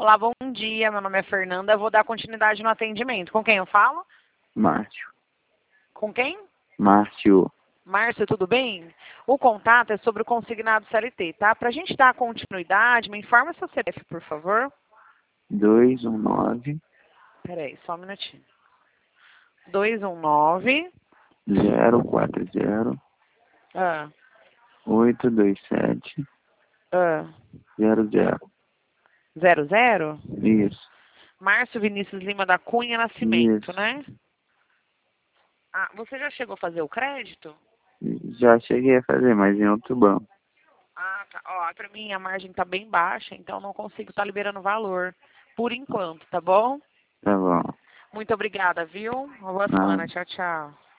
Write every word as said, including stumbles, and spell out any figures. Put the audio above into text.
Olá, bom dia. Meu nome é Fernanda. Eu vou dar continuidade no atendimento. Com quem eu falo? Márcio. Com quem? Márcio. Márcio, tudo bem? O contato é sobre o consignado C L T, tá? Para a gente dar continuidade, me informa seu C P F, por favor. dois um nove, Peraí, só um minutinho. dois um nove. zero quatro zero, Ah, oito dois sete, ah, zero zero. zero zero? Isso. Márcio Vinícius Lima da Cunha Nascimento, Isso. né? Ah, você já chegou a fazer o crédito? Já cheguei a fazer, mas em outro banco. Ah, tá. Ó, pra mim a margem tá bem baixa, então não consigo estar liberando valor por enquanto, tá bom? Tá bom. Muito obrigada, viu? Uma boa Ah. semana. Tchau, tchau.